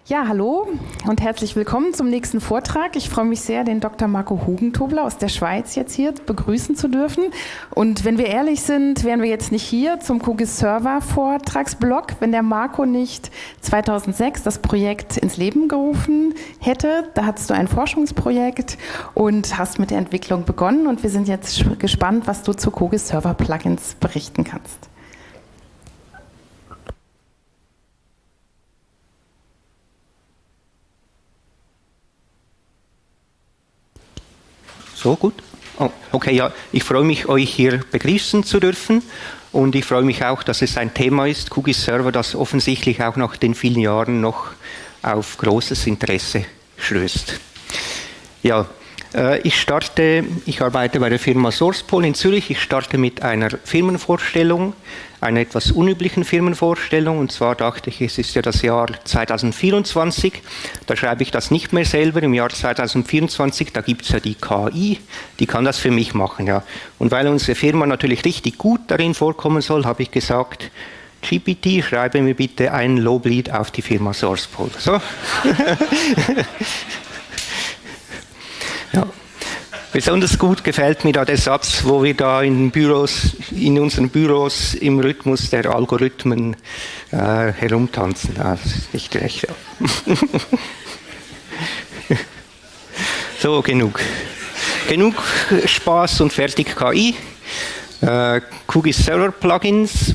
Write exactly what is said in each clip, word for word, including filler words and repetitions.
Ja, hallo und herzlich willkommen zum nächsten Vortrag. Ich freue mich sehr, den Doktor Marco Hugentobler aus der Schweiz jetzt hier begrüßen zu dürfen. Und wenn wir ehrlich sind, wären wir jetzt nicht hier zum QGIS Server Vortragsblock, wenn der Marco nicht zweitausendsechs das Projekt ins Leben gerufen hätte. Da hattest du ein Forschungsprojekt und hast mit der Entwicklung begonnen. Und wir sind jetzt gespannt, was du zu QGIS Server Plugins berichten kannst. So, gut. Oh, okay, ja, ich freue mich, euch hier begrüßen zu dürfen und ich freue mich auch, dass es ein Thema ist, QGIS Server, das offensichtlich auch nach den vielen Jahren noch auf großes Interesse stößt. Ja, äh, ich starte, ich arbeite bei der Firma SourcePol in Zürich, ich starte mit einer Firmenvorstellung, einer etwas unüblichen Firmenvorstellung, und zwar dachte ich, es ist ja das Jahr zweitausendvierundzwanzig, da schreibe ich das nicht mehr selber, im Jahr zweitausendvierundzwanzig, da gibt es ja die K I, die kann das für mich machen. Ja. Und weil unsere Firma natürlich richtig gut darin vorkommen soll, habe ich gesagt, G P T, schreibe mir bitte ein Loblied auf die Firma SourcePol. So. Ja. Besonders gut gefällt mir da der Satz, wo wir da in, Büros, in unseren Büros im Rhythmus der Algorithmen äh, herumtanzen. Ah, das ist nicht recht. Ja. So, genug. Genug Spaß und fertig K I. Äh, QGIS Server Plugins.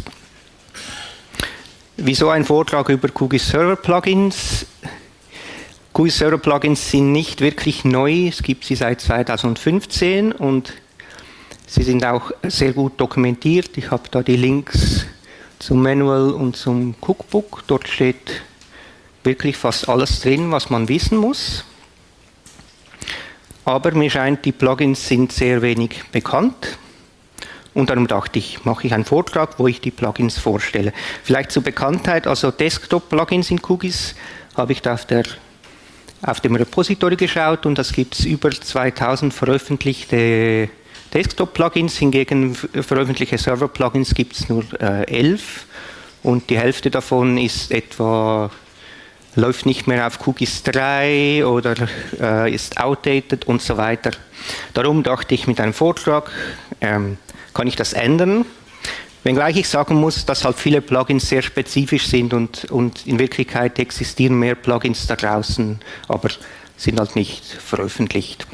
Wieso ein Vortrag über QGIS Server Plugins? QGIS Server Plugins sind nicht wirklich neu, es gibt sie seit zweitausendfünfzehn und sie sind auch sehr gut dokumentiert. Ich habe da die Links zum Manual und zum Cookbook. Dort steht wirklich fast alles drin, was man wissen muss. Aber mir scheint, die Plugins sind sehr wenig bekannt. Und darum dachte ich, mache ich einen Vortrag, wo ich die Plugins vorstelle. Vielleicht zur Bekanntheit, also Desktop-Plugins in QGIS habe ich da auf der auf dem Repository geschaut und das gibt es über zweitausend veröffentlichte Desktop-Plugins, hingegen veröffentlichte Server-Plugins gibt es nur äh, elf und die Hälfte davon ist etwa, läuft nicht mehr auf QGIS drei oder äh, ist outdated und so weiter. Darum dachte ich, mit einem Vortrag ähm, kann ich das ändern. Wenngleich ich sagen muss, dass halt viele Plugins sehr spezifisch sind und, und in Wirklichkeit existieren mehr Plugins da draußen, aber sind halt nicht veröffentlicht.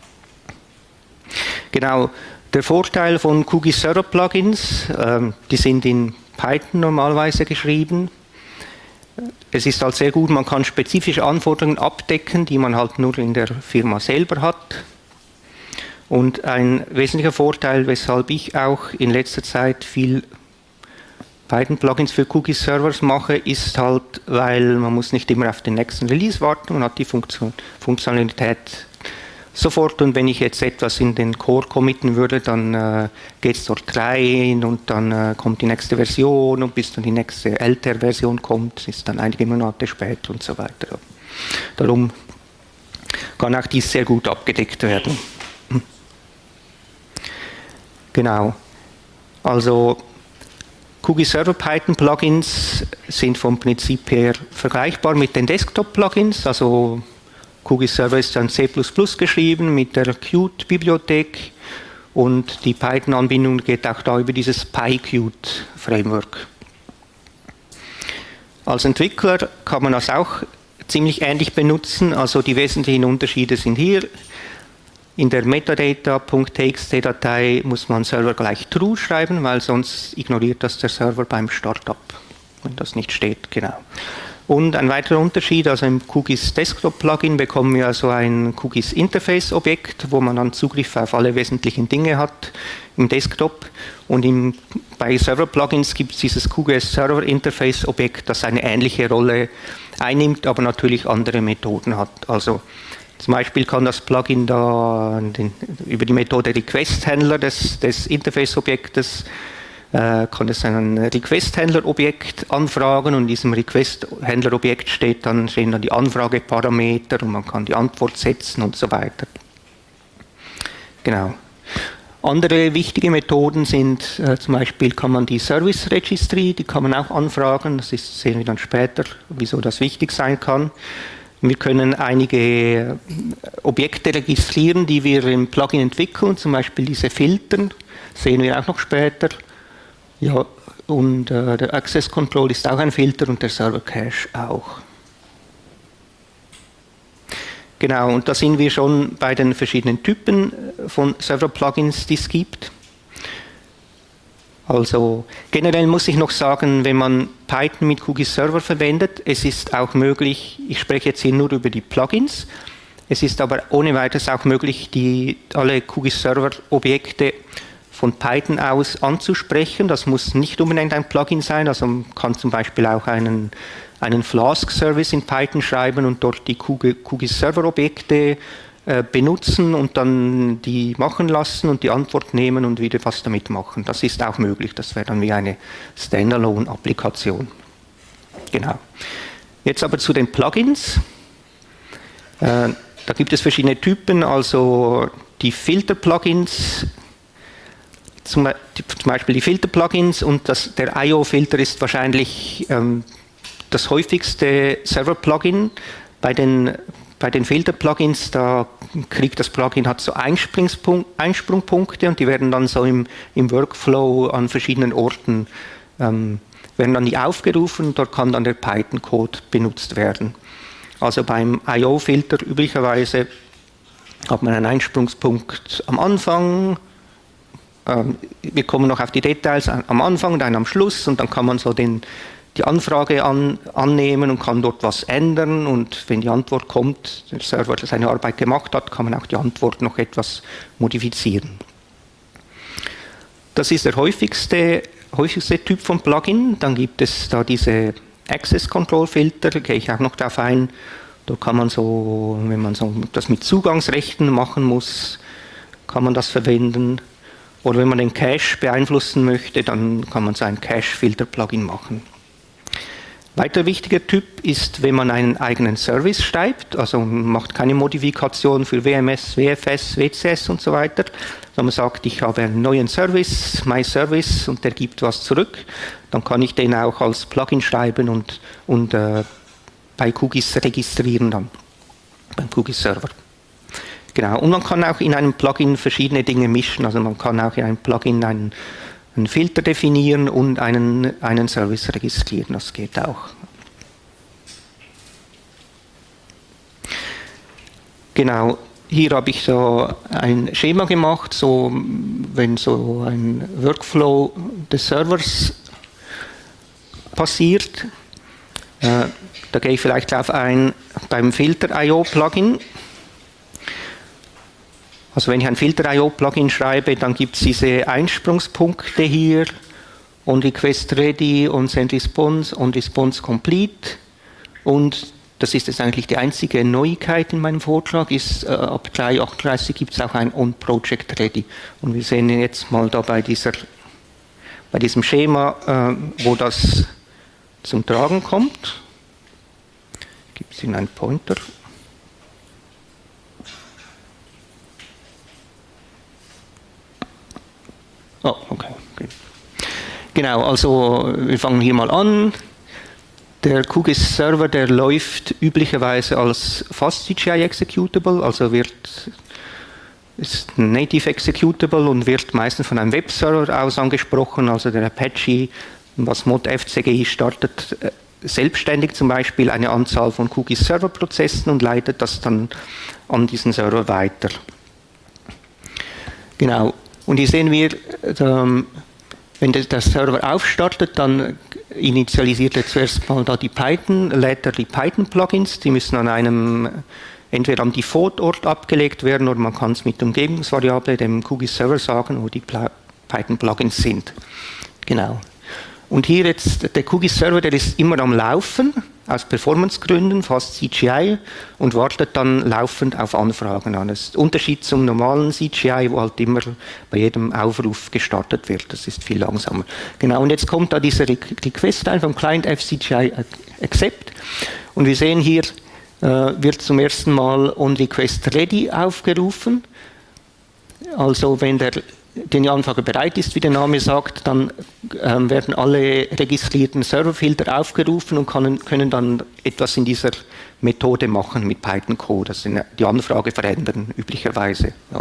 Genau, der Vorteil von QGIS Server Plugins, ähm, die sind in Python normalerweise geschrieben. Es ist halt sehr gut, man kann spezifische Anforderungen abdecken, die man halt nur in der Firma selber hat. Und ein wesentlicher Vorteil, weshalb ich auch in letzter Zeit viel Python-Plugins für QGIS-Servers mache, ist halt, weil man muss nicht immer auf den nächsten Release warten, man hat die Funktion, Funktionalität sofort und wenn ich jetzt etwas in den Core committen würde, dann äh, geht es dort rein und dann äh, kommt die nächste Version und bis dann die nächste ältere Version kommt, ist dann einige Monate später und so weiter. Darum kann auch dies sehr gut abgedeckt werden. Genau, also QGIS Server Python Plugins sind vom Prinzip her vergleichbar mit den Desktop Plugins, also QGIS Server ist dann C plus plus geschrieben mit der Qt Bibliothek und die Python Anbindung geht auch da über dieses PyQt Framework. Als Entwickler kann man das auch ziemlich ähnlich benutzen, also die wesentlichen Unterschiede sind hier. In der Metadata.txt-Datei muss man Server gleich True schreiben, weil sonst ignoriert das der Server beim Startup, wenn das nicht steht, genau. Und ein weiterer Unterschied, also im QGIS Desktop Plugin bekommen wir also ein QGIS Interface Objekt, wo man dann Zugriff auf alle wesentlichen Dinge hat im Desktop. Und im, bei Server Plugins gibt es dieses QGIS Server Interface Objekt, das eine ähnliche Rolle einnimmt, aber natürlich andere Methoden hat. Also zum Beispiel kann das Plugin da den, über die Methode Request-Handler des, des Interface-Objektes äh, kann es ein Request-Handler-Objekt anfragen und in diesem Request-Handler-Objekt steht dann, stehen dann die Anfrageparameter und man kann die Antwort setzen und so weiter. Genau. Andere wichtige Methoden sind äh, zum Beispiel kann man die Service Registry, die kann man auch anfragen, das ist, sehen wir dann später, wieso das wichtig sein kann. Wir können einige Objekte registrieren, die wir im Plugin entwickeln, zum Beispiel diese Filtern, sehen wir auch noch später. Ja, und äh, der Access Control ist auch ein Filter und der Server Cache auch. Genau, und da sind wir schon bei den verschiedenen Typen von Server-Plugins, die es gibt. Also generell muss ich noch sagen, wenn man Python mit QGIS Server verwendet, es ist auch möglich, ich spreche jetzt hier nur über die Plugins, es ist aber ohne weiteres auch möglich, die, alle QGIS Server Objekte von Python aus anzusprechen. Das muss nicht unbedingt ein Plugin sein, also man kann zum Beispiel auch einen, einen Flask-Service in Python schreiben und dort die QGIS Server Objekte benutzen und dann die machen lassen und die Antwort nehmen und wieder was damit machen. Das ist auch möglich, das wäre dann wie eine Standalone-Applikation. Genau. Jetzt aber zu den Plugins. Äh, da gibt es verschiedene Typen, also die Filter-Plugins, zum, zum Beispiel die Filter-Plugins und das, der I O-Filter ist wahrscheinlich ähm, das häufigste Server-Plugin. Bei den Bei den Filter-Plugins, da kriegt das Plugin hat so Einsprungpunkte und die werden dann so im, im Workflow an verschiedenen Orten, ähm, werden dann die aufgerufen und dort kann dann der Python-Code benutzt werden. Also beim I O-Filter üblicherweise hat man einen Einsprungspunkt am Anfang, ähm, wir kommen noch auf die Details, am Anfang und einen am Schluss und dann kann man so den die Anfrage an, annehmen und kann dort was ändern und wenn die Antwort kommt, der Server seine Arbeit gemacht hat, kann man auch die Antwort noch etwas modifizieren. Das ist der häufigste, häufigste Typ von Plugin. Dann gibt es da diese Access Control Filter, da gehe ich auch noch darauf ein. Da kann man so, wenn man so das mit Zugangsrechten machen muss, kann man das verwenden. Oder wenn man den Cache beeinflussen möchte, dann kann man so ein Cache-Filter-Plugin machen. Weiter wichtiger Typ ist, wenn man einen eigenen Service schreibt, also man macht keine Modifikation für W M S, W F S, W C S und so weiter, sondern man sagt, ich habe einen neuen Service, My Service und der gibt was zurück, dann kann ich den auch als Plugin schreiben und, und äh, bei QGIS registrieren dann, beim QGIS Server. Genau, und man kann auch in einem Plugin verschiedene Dinge mischen, also man kann auch in einem Plugin einen einen Filter definieren und einen, einen Service registrieren, das geht auch. Genau, hier habe ich so ein Schema gemacht, so wenn so ein Workflow des Servers passiert. Äh, da gehe ich vielleicht darauf ein, beim Filter I O-Plugin. Also wenn ich ein Filter-I O-Plugin schreibe, dann gibt es diese Einsprungspunkte hier und Request Ready und Send Response und Response Complete. Und das ist jetzt eigentlich die einzige Neuigkeit in meinem Vortrag, ist äh, ab drei Punkt achtunddreißig gibt es auch ein On-Project Ready. Und wir sehen jetzt mal da bei, dieser, bei diesem Schema, äh, wo das zum Tragen kommt. Gibt es Ihnen einen Pointer? Oh, okay, okay. Genau, also wir fangen hier mal an. Der QGIS Server, der läuft üblicherweise als Fast C G I Executable, also wird, ist ein Native Executable und wird meistens von einem Webserver aus angesprochen, also der Apache, was Mod F C G I startet selbstständig zum Beispiel eine Anzahl von QGIS Server Prozessen und leitet das dann an diesen Server weiter. Genau. Und hier sehen wir, wenn der Server aufstartet, dann initialisiert er zuerst mal da die Python, lädt er die Python-Plugins, die müssen an einem, entweder am Default-Ort abgelegt werden oder man kann es mit der Umgebungsvariable, dem QGIS-Server sagen, wo die Python-Plugins sind. Genau. Und hier jetzt, der QGIS-Server, der ist immer am Laufen, aus Performancegründen, fast C G I, und wartet dann laufend auf Anfragen an. Das ist der Unterschied zum normalen C G I, wo halt immer bei jedem Aufruf gestartet wird. Das ist viel langsamer. Genau, und jetzt kommt da dieser Request ein vom Client F C G I Accept. Und wir sehen hier, äh, wird zum ersten Mal On Request Ready aufgerufen. Also wenn der denn die Anfrage bereit ist, wie der Name sagt, dann ähm, werden alle registrierten Serverfilter aufgerufen und können, können dann etwas in dieser Methode machen mit Python Code, also die Anfrage verändern, üblicherweise. Ja.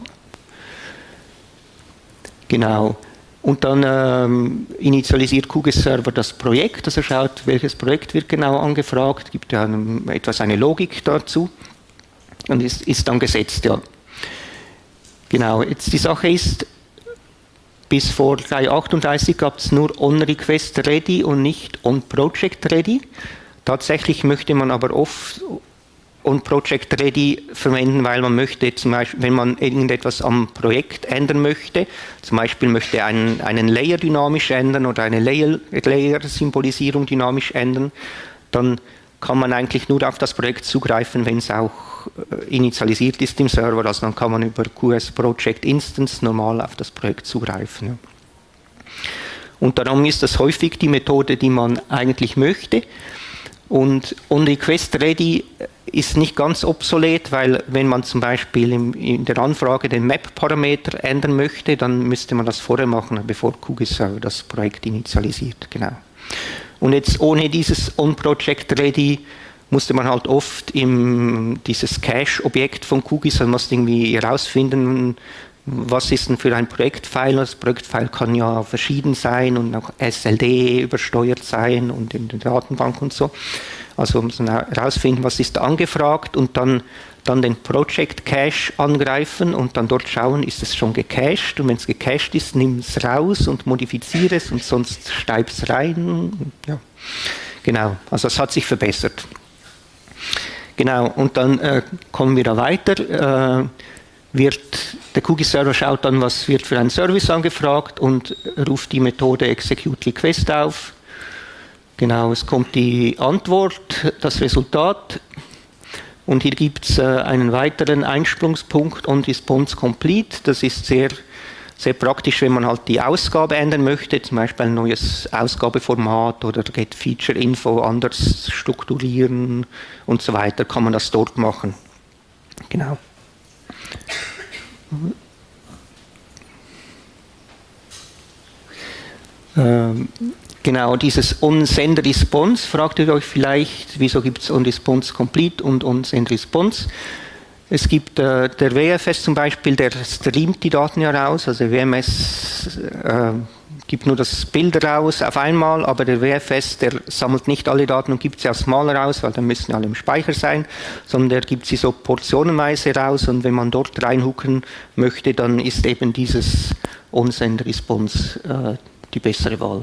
Genau. Und dann ähm, initialisiert QGIS Server das Projekt, also schaut, welches Projekt wird genau angefragt, gibt ja einem, etwas eine Logik dazu und ist, ist dann gesetzt, ja. Genau, jetzt die Sache ist, bis vor drei Punkt achtunddreißig gab es nur On-Request-Ready und nicht On-Project-Ready. Tatsächlich möchte man aber oft On-Project-Ready verwenden, weil man möchte, zum Beispiel, wenn man irgendetwas am Projekt ändern möchte, zum Beispiel möchte einen, einen Layer dynamisch ändern oder eine Layer-Symbolisierung dynamisch ändern, dann kann man eigentlich nur auf das Projekt zugreifen, wenn es auch initialisiert ist im Server, also dann kann man über Q S Project Instance normal auf das Projekt zugreifen. Ja. Und darum ist das häufig die Methode, die man eigentlich möchte. Und On-Request-Ready ist nicht ganz obsolet, weil wenn man zum Beispiel im, in der Anfrage den Map-Parameter ändern möchte, dann müsste man das vorher machen, bevor QGIS Server das Projekt initialisiert. Genau. Und jetzt ohne dieses On-Project-Ready musste man halt oft im, dieses Cache-Objekt von QGIS, man musste irgendwie herausfinden, was ist denn für ein Projektfile. Das Projektfile kann ja verschieden sein und auch S L D übersteuert sein und in der Datenbank und so. Also muss man herausfinden, was ist angefragt und dann, dann den Project Cache angreifen und dann dort schauen, ist es schon gecached, und wenn es gecached ist, nimm es raus und modifiziere es und sonst steib es rein. Ja. Genau, also es hat sich verbessert. Genau, und dann äh, kommen wir da weiter. Äh, wird, der QGIS-Server schaut dann, was wird für ein Service angefragt und ruft die Methode Execute Request auf. Genau, es kommt die Antwort, das Resultat. Und hier gibt es äh, einen weiteren Einsprungspunkt, On Response Complete. Das ist sehr, sehr praktisch, wenn man halt die Ausgabe ändern möchte, zum Beispiel ein neues Ausgabeformat oder Get Feature Info anders strukturieren und so weiter, kann man das dort machen. Genau. Ähm, genau, dieses On-Send-Response, fragt ihr euch vielleicht, wieso gibt es On-Response Complete und On-Send-Response? Es gibt äh, der W F S zum Beispiel, der streamt die Daten ja raus, also W M S äh, gibt nur das Bild raus auf einmal, aber der W F S, der sammelt nicht alle Daten und gibt sie als Mal raus, weil dann müssen alle im Speicher sein, sondern der gibt sie so portionenweise raus, und wenn man dort reinhucken möchte, dann ist eben dieses On-Send-Response äh, die bessere Wahl.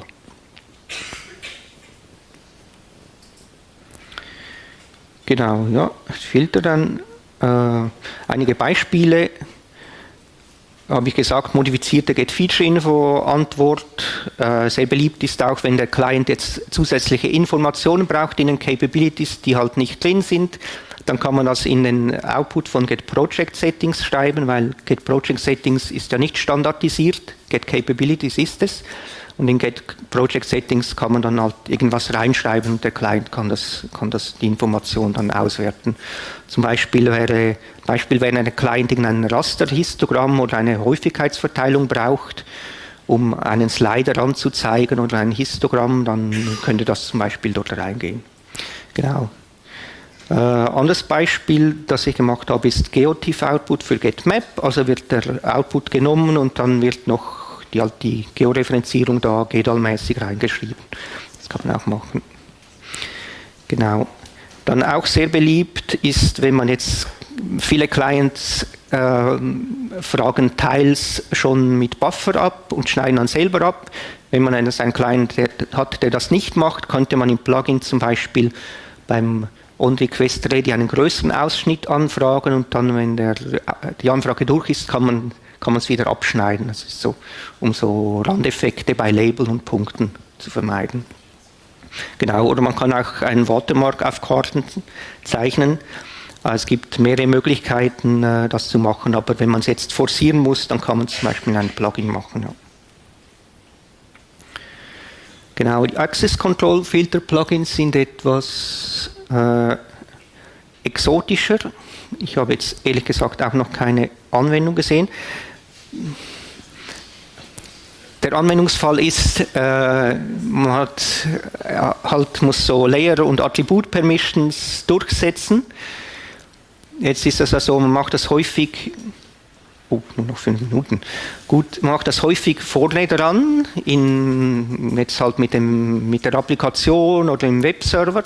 Genau, ja, Filter dann. Äh, einige Beispiele, habe ich gesagt, modifizierte Get-Feature-Info-Antwort. Äh, sehr beliebt ist auch, wenn der Client jetzt zusätzliche Informationen braucht in den Capabilities, die halt nicht drin sind, dann kann man das in den Output von Get-Project-Settings schreiben, weil Get-Project-Settings ist ja nicht standardisiert, Get-Capabilities ist es. Und in Get-Project-Settings kann man dann halt irgendwas reinschreiben und der Client kann das, kann das die Information dann auswerten. Zum Beispiel wäre, Beispiel, wenn ein Client irgendein Rasterhistogramm oder eine Häufigkeitsverteilung braucht, um einen Slider anzuzeigen oder ein Histogramm, dann könnte das zum Beispiel dort reingehen. Genau. Äh, anderes Beispiel, das ich gemacht habe, ist GeoTIFF-Output für GetMap. Also wird der Output genommen und dann wird noch die, halt die Georeferenzierung da G D A L-mäßig reingeschrieben. Das kann man auch machen. Genau. Dann auch sehr beliebt ist, wenn man jetzt viele Clients äh, fragen teils schon mit Buffer ab und schneiden dann selber ab. Wenn man einen, einen Client der, hat, der das nicht macht, könnte man im Plugin zum Beispiel beim On-Request-Ready einen größeren Ausschnitt anfragen und dann, wenn der, die Anfrage durch ist, kann man kann man es wieder abschneiden. Das ist so, um so Randeffekte bei Label und Punkten zu vermeiden. Genau, oder man kann auch einen Watermark auf Karten zeichnen. Es gibt mehrere Möglichkeiten, das zu machen, aber wenn man es jetzt forcieren muss, dann kann man es zum Beispiel in einem Plugin machen. Ja. Genau, die Access Control Filter Plugins sind etwas äh, exotischer. Ich habe jetzt ehrlich gesagt auch noch keine Anwendung gesehen. der Anwendungsfall ist, äh, man hat, äh, halt muss so Layer- und Attribut-Permissions durchsetzen. Jetzt ist das also, man macht das häufig, oh, nur noch fünf Minuten, gut, man macht das häufig vorne dran, in, jetzt halt mit, dem, mit der Applikation oder im Webserver.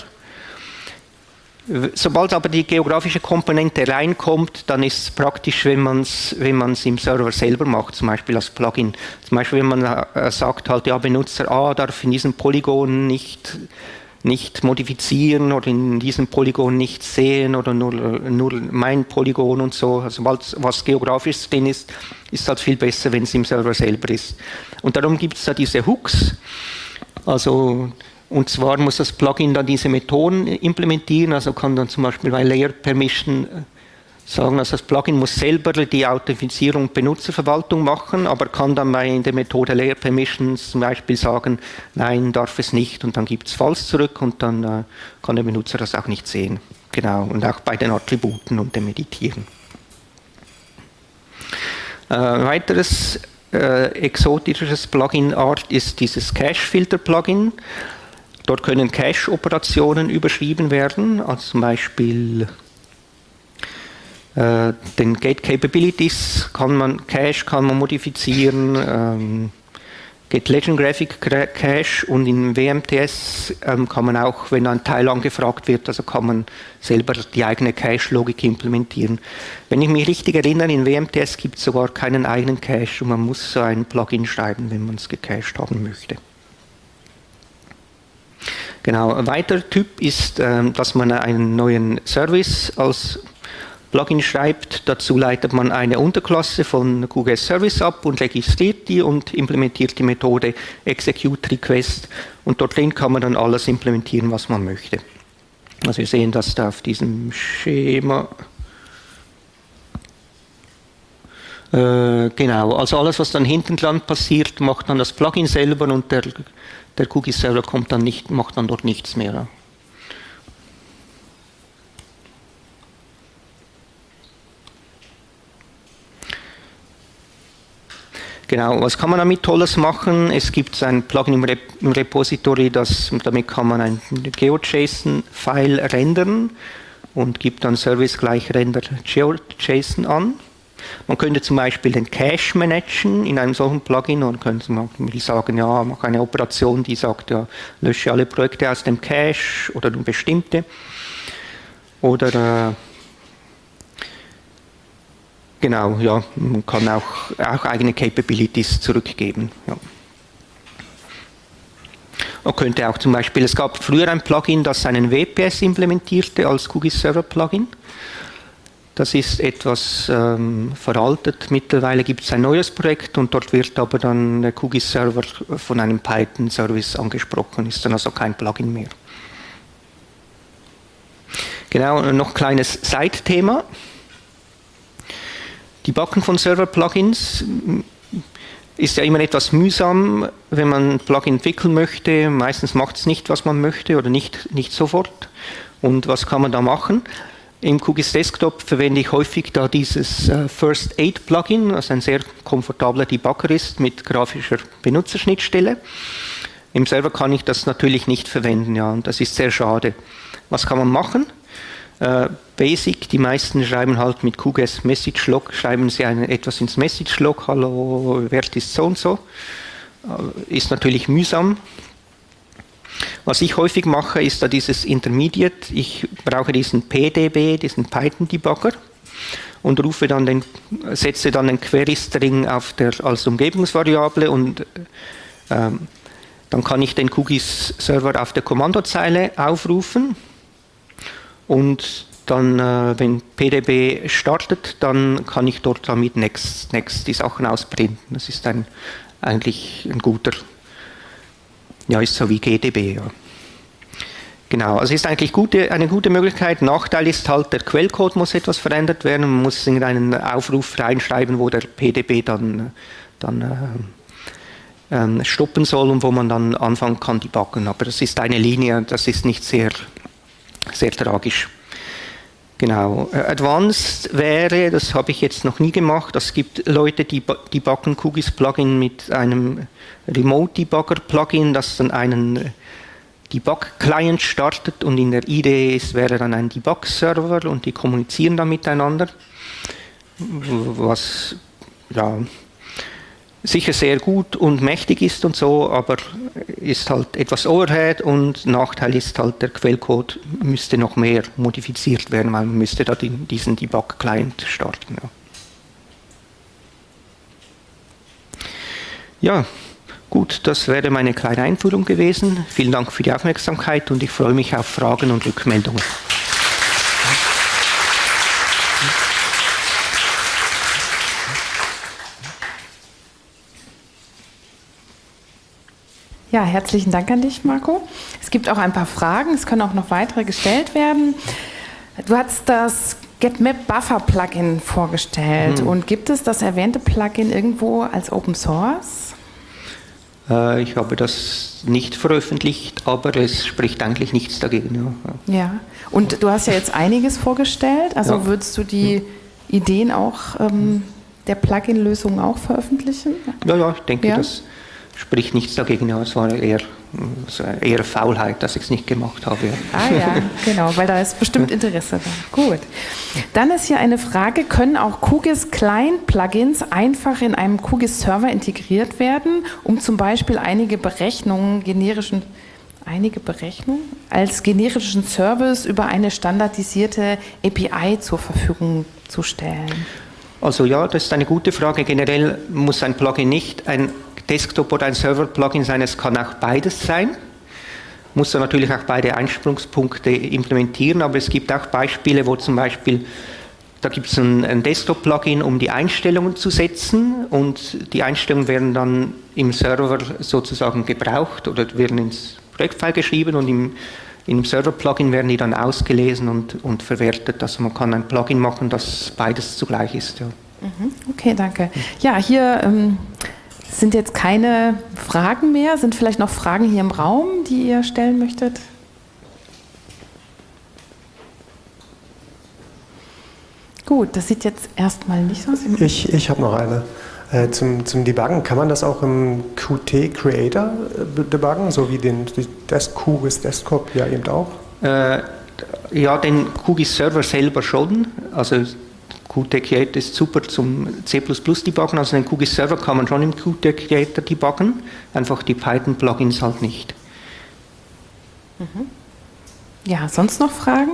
Sobald aber die geografische Komponente reinkommt, dann ist es praktisch, wenn man es wenn man's im Server selber macht, zum Beispiel als Plugin. Zum Beispiel, wenn man äh, sagt, halt, ja, Benutzer A darf in diesem Polygon nicht, nicht modifizieren oder in diesem Polygon nicht sehen oder nur, nur mein Polygon und so. Also sobald was geografisch drin ist, ist es halt viel besser, wenn es im Server selber ist. Und darum gibt es da diese Hooks. Also Und zwar muss das Plugin dann diese Methoden implementieren, also kann dann zum Beispiel bei Layer Permission sagen, also das Plugin muss selber die Authentifizierung und Benutzerverwaltung machen, aber kann dann bei der Methode Layer Permissions zum Beispiel sagen, nein, darf es nicht, und dann gibt es False zurück und dann äh, kann der Benutzer das auch nicht sehen. Genau, und auch bei den Attributen und dem Editieren. Äh, weiteres äh, exotisches Plugin-Art ist dieses Cache-Filter-Plugin. Dort können Cache-Operationen überschrieben werden, also zum Beispiel äh, den Get Capabilities kann man, Cache kann man modifizieren, ähm, Get Legend Graphic Cache, und in W M T S ähm, kann man auch, wenn ein Teil angefragt wird, also kann man selber die eigene Cache-Logik implementieren. Wenn ich mich richtig erinnere, in W M T S gibt es sogar keinen eigenen Cache und man muss so ein Plugin schreiben, wenn man es gecached haben möchte. Genau, ein weiterer Typ ist, dass man einen neuen Service als Plugin schreibt. Dazu leitet man eine Unterklasse von Q G I S Service ab und registriert die und implementiert die Methode Execute Request. Und dort drin kann man dann alles implementieren, was man möchte. Also wir sehen das da auf diesem Schema. Äh, genau, also alles, was dann hinten dran passiert, macht dann das Plugin selber, und der Der Q G I S-Server kommt dann nicht, macht dann dort nichts mehr. Genau, was kann man damit Tolles machen? Es gibt ein Plugin im, Rep im Repository, das, damit kann man ein GeoJSON-File rendern und gibt dann Service gleich Render GeoJSON an. Man könnte zum Beispiel den Cache managen in einem solchen Plugin, und könnte man sagen, ja, mach eine Operation, die sagt, ja, lösche alle Projekte aus dem Cache oder bestimmte. Oder äh, genau, ja, man kann auch, auch eigene Capabilities zurückgeben. Ja. Man könnte auch zum Beispiel, es gab früher ein Plugin, das einen W P S implementierte als Q G I S Server Plugin. Das ist etwas ähm, veraltet. Mittlerweile gibt es ein neues Projekt und dort wird aber dann der Q G I S Server von einem Python-Service angesprochen, ist dann also kein Plugin mehr. Genau, noch ein kleines Side-Thema. Die Backen von Server-Plugins ist ja immer etwas mühsam, wenn man ein Plugin entwickeln möchte. Meistens macht es nicht, was man möchte, oder nicht, nicht sofort. Und was kann man da machen? Im Q G I S Desktop verwende ich häufig da dieses äh, First Aid Plugin, was ein sehr komfortabler Debugger ist mit grafischer Benutzerschnittstelle. Im Server kann ich das natürlich nicht verwenden, ja, und das ist sehr schade. Was kann man machen? Äh, Basic, die meisten schreiben halt mit Q G I S Message Log, schreiben sie ein, etwas ins Message Log, hallo, Wert ist so und so. Äh, ist natürlich mühsam. Was ich häufig mache, ist da dieses Intermediate. Ich brauche diesen P D B, diesen Python-Debugger, und rufe dann den, setze dann den Query-String auf der, als Umgebungsvariable, und ähm, dann kann ich den Q G I S-Server auf der Kommandozeile aufrufen, und dann, äh, wenn P D B startet, dann kann ich dort damit next, next die Sachen ausprinten. Das ist ein, eigentlich ein guter, ja, ist so wie G D B, ja. Genau, also ist eigentlich gute, eine gute Möglichkeit. Nachteil ist halt, der Quellcode muss etwas verändert werden. Man muss in einen Aufruf reinschreiben, wo der P D B dann, dann äh, äh, stoppen soll und wo man dann anfangen kann, debuggen. Aber das ist eine Linie, das ist nicht sehr, sehr tragisch. Genau. Advanced wäre, das habe ich jetzt noch nie gemacht, es gibt Leute, die debuggen QGIS-Plugin mit einem Remote-Debugger-Plugin, das dann einen Debug-Client startet und in der I D E ist, wäre dann ein Debug-Server und die kommunizieren dann miteinander, was ja sicher sehr gut und mächtig ist und so, aber ist halt etwas Overhead und Nachteil ist halt, der Quellcode müsste noch mehr modifiziert werden, weil man müsste da diesen Debug-Client starten. Ja. ja, gut, das wäre meine kleine Einführung gewesen. Vielen Dank für die Aufmerksamkeit und ich freue mich auf Fragen und Rückmeldungen. Ja, herzlichen Dank an dich, Marco. Es gibt auch ein paar Fragen, es können auch noch weitere gestellt werden. Du hast das GetMap Buffer Plugin vorgestellt hm. und gibt es das erwähnte Plugin irgendwo als Open Source? Äh, ich habe das nicht veröffentlicht, aber es spricht eigentlich nichts dagegen. Ja, ja. Und du hast ja jetzt einiges vorgestellt, also ja. würdest du die hm. Ideen auch ähm, der Plugin-Lösung auch veröffentlichen? Ja, ja, ich denke, ja. das spricht nichts dagegen, ja, es war eher, eher Faulheit, dass ich es nicht gemacht habe. Ah ja, genau, weil da ist bestimmt Interesse da. Gut. Dann ist hier eine Frage, können auch QGIS-Client-Plugins einfach in einem QGIS-Server integriert werden, um zum Beispiel einige Berechnungen, generischen, einige Berechnungen als generischen Service über eine standardisierte A P I zur Verfügung zu stellen? Also ja, das ist eine gute Frage. Generell muss ein Plugin nicht ein Desktop- oder ein Server-Plugin sein, es kann auch beides sein. Muss dann natürlich auch beide Einsprungspunkte implementieren, aber es gibt auch Beispiele, wo zum Beispiel, da gibt es ein, ein Desktop-Plugin, um die Einstellungen zu setzen und die Einstellungen werden dann im Server sozusagen gebraucht oder werden ins Projektfile geschrieben und im, im Server-Plugin werden die dann ausgelesen und, und verwertet. Also man kann ein Plugin machen, das beides zugleich ist. Ja. Okay, danke. Ja, hier ähm sind jetzt keine Fragen mehr? Sind vielleicht noch Fragen hier im Raum, die ihr stellen möchtet? Gut, das sieht jetzt erstmal nicht so aus. Ich, ich habe noch eine. Äh, zum, zum Debuggen, kann man das auch im Qt Creator äh, debuggen, so wie den QGIS Desktop ja eben auch? Äh, ja, den QGIS Server selber schon. Also Qt Creator ist super zum C plus plus debuggen, also den QGIS Server kann man schon im Qt Creator debuggen, einfach die Python-Plugins halt nicht. Mhm. Ja, sonst noch Fragen?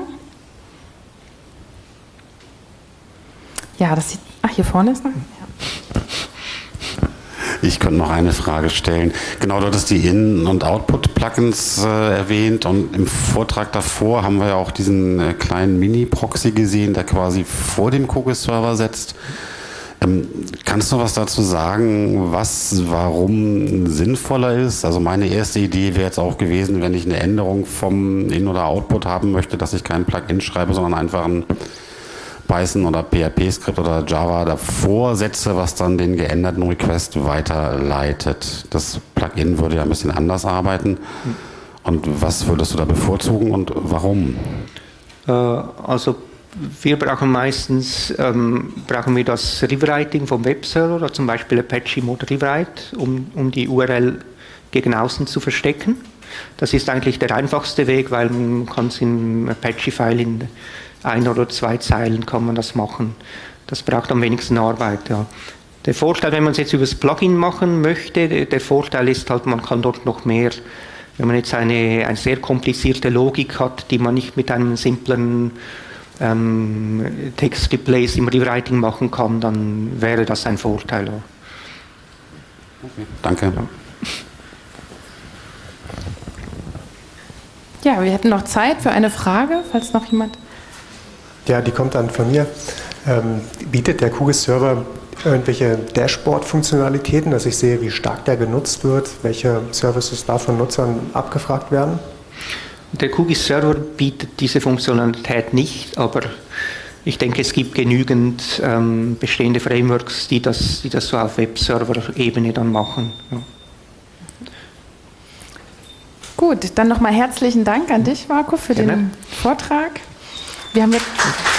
Ja, das sieht, ach, hier vorne ist noch. Ja. Ich könnte noch eine Frage stellen. Genau, du hattest die In- und Output-Plugins äh, erwähnt und im Vortrag davor haben wir ja auch diesen äh, kleinen Mini-Proxy gesehen, der quasi vor dem QGIS-Server setzt. Ähm, kannst du was dazu sagen, was, warum sinnvoller ist? Also meine erste Idee wäre jetzt auch gewesen, wenn ich eine Änderung vom In- oder Output haben möchte, dass ich kein Plugin schreibe, sondern einfach ein Python oder P H P-Skript oder Java davor setze, was dann den geänderten Request weiterleitet. Das Plugin würde ja ein bisschen anders arbeiten. Und was würdest du da bevorzugen und warum? Äh, also wir brauchen meistens ähm, brauchen wir das Rewriting vom Webserver, oder zum Beispiel Apache Mod Rewrite, um, um die U R L gegen außen zu verstecken. Das ist eigentlich der einfachste Weg, weil man kann es im Apache-File in ein oder zwei Zeilen kann man das machen. Das braucht am wenigsten Arbeit. Ja. Der Vorteil, wenn man es jetzt über das Plugin machen möchte, der Vorteil ist halt, man kann dort noch mehr, wenn man jetzt eine, eine sehr komplizierte Logik hat, die man nicht mit einem simplen ähm, Text-Replace im Rewriting machen kann, dann wäre das ein Vorteil. Ja. Okay, danke. Ja. Ja, wir hätten noch Zeit für eine Frage, falls noch jemand... Ja, die kommt dann von mir. Ähm, bietet der QGIS-Server irgendwelche Dashboard-Funktionalitäten, dass ich sehe, wie stark der genutzt wird, welche Services da von Nutzern abgefragt werden? Der QGIS-Server bietet diese Funktionalität nicht, aber ich denke, es gibt genügend ähm, bestehende Frameworks, die das, die das so auf Webserver-Ebene dann machen. Ja. Gut, dann nochmal herzlichen Dank an dich, Marco, für Gerne. den Vortrag. Wir haben jetzt